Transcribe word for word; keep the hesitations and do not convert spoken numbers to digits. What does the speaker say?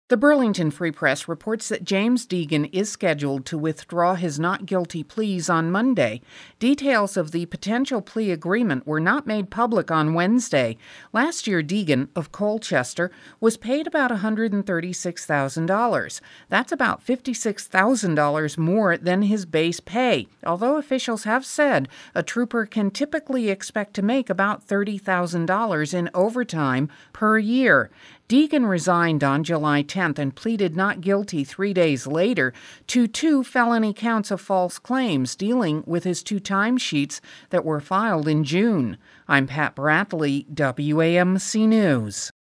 The Burlington Free Press reports that James Deegan is scheduled to withdraw his not guilty pleas on Monday. Details of the potential plea agreement were not made public on Wednesday. Last year, Deegan of Colchester was paid about one hundred thirty-six thousand dollars. That's about fifty-six thousand dollars more than his base pay, although officials have said a trooper can typically expect to make about thirty thousand dollars in overtime per year. Deegan resigned on July tenth and pleaded not guilty three days later to two felony counts of false claims dealing with his two timesheets that were filed in June. I'm Pat Bradley, W A M C News.